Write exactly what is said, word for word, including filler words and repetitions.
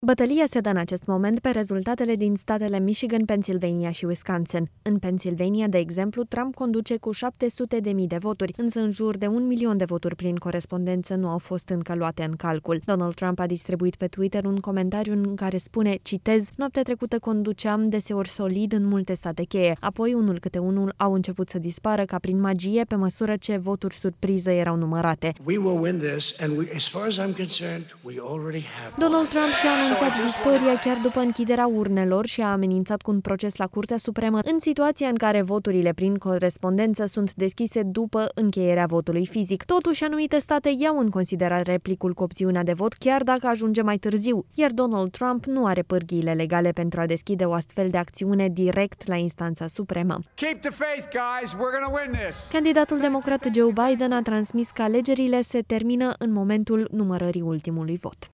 Bătălia se dă în acest moment pe rezultatele din statele Michigan, Pennsylvania și Wisconsin. În Pennsylvania, de exemplu, Trump conduce cu șapte sute de mii de voturi, însă în jur de un milion de voturi prin corespondență nu au fost încă luate în calcul. Donald Trump a distribuit pe Twitter un comentariu în care spune, citez, "Noaptea trecută conduceam deseori solid în multe state cheie, apoi unul câte unul au început să dispară ca prin magie pe măsură ce voturi surpriză erau numărate." Donald Trump și-a anunțat victoria chiar după închiderea urnelor și a amenințat cu un proces la Curtea Supremă în situația în care voturile prin corespondență sunt deschise după încheierea votului fizic. Totuși, anumite state iau în considerare plicul cu opțiunea de vot chiar dacă ajunge mai târziu, iar Donald Trump nu are pârghiile legale pentru a deschide o astfel de acțiune direct la instanța supremă. Keep the faith, guys. We're gonna win this. Candidatul democrat Joe Biden a transmis că alegerile se termină în momentul numărării ultimului vot.